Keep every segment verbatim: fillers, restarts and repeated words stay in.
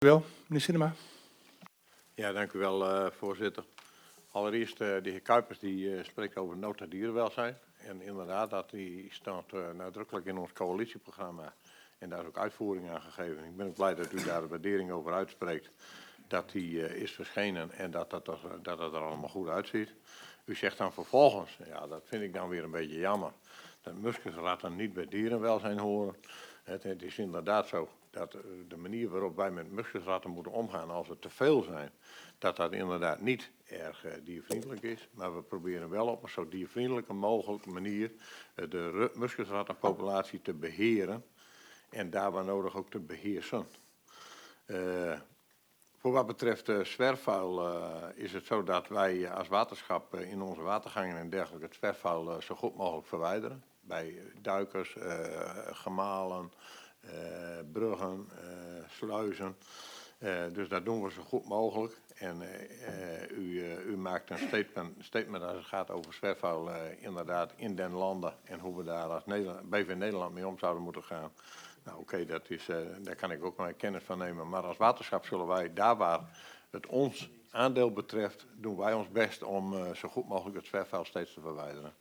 Wel, meneer Sinema. Ja, dank u wel, uh, voorzitter. Allereerst, uh, de heer Kuipers die uh, spreekt over nota dierenwelzijn. En inderdaad, dat die staat uh, nadrukkelijk in ons coalitieprogramma. En daar is ook uitvoering aan gegeven. Ik ben ook blij dat u daar de waardering over uitspreekt. Dat die uh, is verschenen en dat, dat, dat, dat het er allemaal goed uitziet. U zegt dan vervolgens, ja, dat vind ik dan weer een beetje jammer, dat muskusratten niet bij dierenwelzijn horen. Het, het is inderdaad zo dat de manier waarop wij met muskusratten moeten omgaan als er te veel zijn, dat dat inderdaad niet erg uh, diervriendelijk is. Maar we proberen wel op een zo diervriendelijke mogelijke manier uh, de muskusrattenpopulatie te beheren en daar waar nodig ook te beheersen. Uh, Voor wat betreft uh, zwerfvuil uh, is het zo dat wij uh, als waterschap uh, in onze watergangen en dergelijke het zwerfvuil uh, zo goed mogelijk verwijderen. Bij duikers, uh, gemalen, uh, bruggen, uh, sluizen. Uh, dus dat doen we zo goed mogelijk. En uh, uh, u, uh, u maakt een statement, statement als het gaat over zwerfvuil uh, inderdaad in den landen en hoe we daar als Nederland, B V Nederland mee om zouden moeten gaan. Nou oké, okay, dat is, uh, daar kan ik ook mijn kennis van nemen. Maar als waterschap zullen wij daar waar het ons aandeel betreft, doen wij ons best om uh, zo goed mogelijk het zwerfvuil steeds te verwijderen.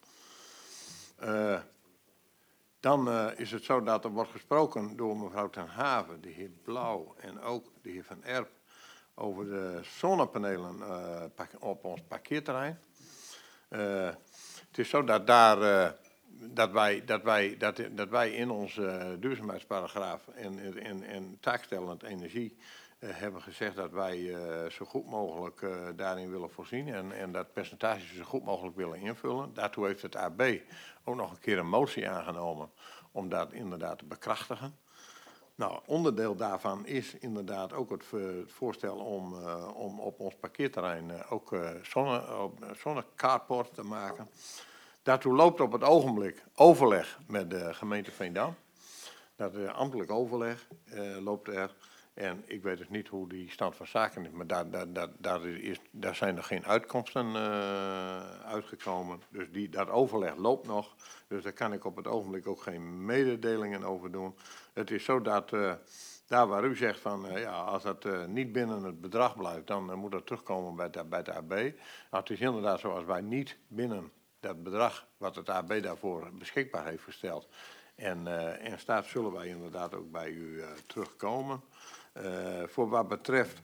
Uh, dan uh, is het zo dat er wordt gesproken door mevrouw Ten Haven, de heer Blauw en ook de heer Van Erp over de zonnepanelen uh, op ons parkeerterrein. Uh, het is zo dat daar... Uh, Dat wij, dat, wij, dat, dat wij in onze uh, duurzaamheidsparagraaf en, en, en taakstellend energie uh, hebben gezegd dat wij uh, zo goed mogelijk uh, daarin willen voorzien en, en dat percentage zo goed mogelijk willen invullen. Daartoe heeft het A B ook nog een keer een motie aangenomen om dat inderdaad te bekrachtigen. Nou, onderdeel daarvan is inderdaad ook het, het voorstel om, uh, om op ons parkeerterrein uh, ook uh, zonne, uh, zonnecarport te maken. Daartoe loopt op het ogenblik overleg met de gemeente Veendam. Dat uh, ambtelijk overleg uh, loopt er. En ik weet dus niet hoe die stand van zaken is, maar daar, daar, daar, daar, is, daar zijn er geen uitkomsten uh, uitgekomen. Dus die, dat overleg loopt nog. Dus daar kan ik op het ogenblik ook geen mededelingen over doen. Het is zo dat uh, daar waar u zegt van uh, ja, als dat uh, niet binnen het bedrag blijft, dan uh, moet dat terugkomen bij het, bij het A B. Nou, het is inderdaad zo als wij niet binnen dat bedrag wat het A B daarvoor beschikbaar heeft gesteld en, uh, en staat, zullen wij inderdaad ook bij u uh, terugkomen. Uh, voor wat betreft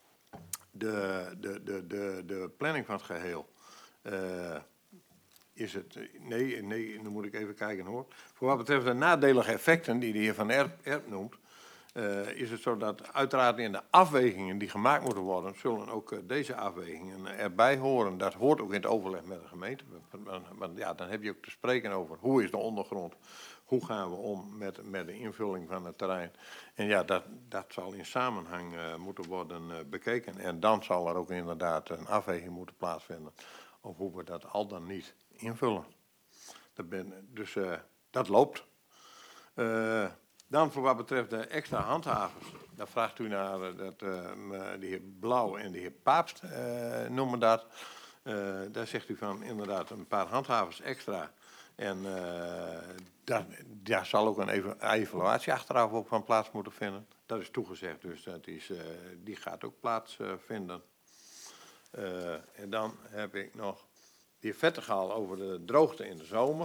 de, de, de, de, de planning van het geheel, uh, is het, nee, nee, dan moet ik even kijken hoor. Voor wat betreft de nadelige effecten die de heer Van Erp, Erp noemt, Uh, is het zo dat uiteraard in de afwegingen die gemaakt moeten worden, zullen ook uh, deze afwegingen erbij horen. Dat hoort ook in het overleg met de gemeente. Want, want ja, dan heb je ook te spreken over hoe is de ondergrond, hoe gaan we om met, met de invulling van het terrein. En ja, dat, dat zal in samenhang uh, moeten worden uh, bekeken. En dan zal er ook inderdaad een afweging moeten plaatsvinden of hoe we dat al dan niet invullen. Dat ben, dus uh, dat loopt. Uh, Dan voor wat betreft de extra handhavers, daar vraagt u naar uh, dat, uh, de heer Blauw en de heer Paapst uh, noemen dat. Uh, daar zegt u van inderdaad een paar handhavers extra. En uh, daar, daar zal ook een ev- evaluatie achteraf ook van plaats moeten vinden. Dat is toegezegd, dus dat is, uh, die gaat ook plaatsvinden. Uh, uh, en dan heb ik nog de heer Vettergaal over de droogte in de zomer.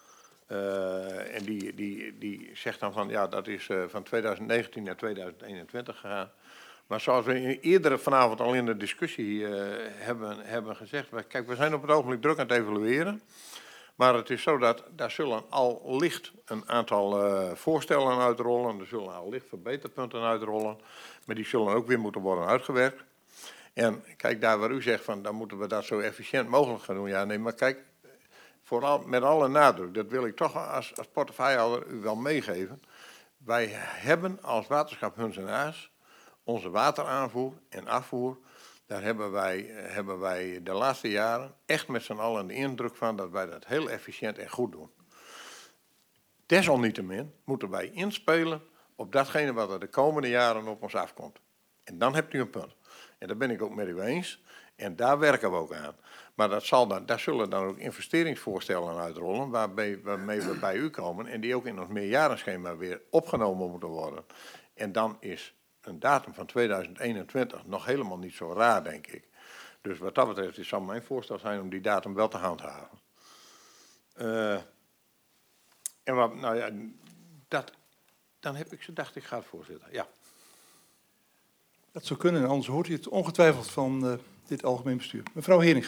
Uh, en die, die, die zegt dan van, ja, dat is uh, van twintig negentien naar twintig eenentwintig gegaan. Maar zoals we eerder vanavond al in de discussie uh, hebben, hebben gezegd, kijk, we zijn op het ogenblik druk aan het evalueren. Maar het is zo dat daar zullen al licht een aantal uh, voorstellen uitrollen. Er zullen al licht verbeterpunten uitrollen. Maar die zullen ook weer moeten worden uitgewerkt. En kijk, daar waar u zegt van, dan moeten we dat zo efficiënt mogelijk gaan doen. Ja, nee, maar kijk, vooral met alle nadruk, dat wil ik toch als, als portefeuillehouder u wel meegeven. Wij hebben als waterschap Huns en Aas onze wateraanvoer en afvoer. Daar hebben wij, hebben wij de laatste jaren echt met z'n allen de indruk van dat wij dat heel efficiënt en goed doen. Desalniettemin moeten wij inspelen op datgene wat er de komende jaren op ons afkomt. En dan hebt u een punt. En daar ben ik ook met u eens. En daar werken we ook aan. Maar dat zal dan, daar zullen dan ook investeringsvoorstellen uitrollen waarbij, waarmee we bij u komen en die ook in ons meerjarenschema weer opgenomen moeten worden. En dan is een datum van tweeduizend eenentwintig nog helemaal niet zo raar, denk ik. Dus wat dat betreft is, zal mijn voorstel zijn om die datum wel te handhaven. Uh, en wat, nou ja, dat, dan heb ik ze, dacht ik, gaat voorzitter. Ja. Dat zou kunnen, anders hoort u het ongetwijfeld van uh, dit algemeen bestuur. Mevrouw Hering.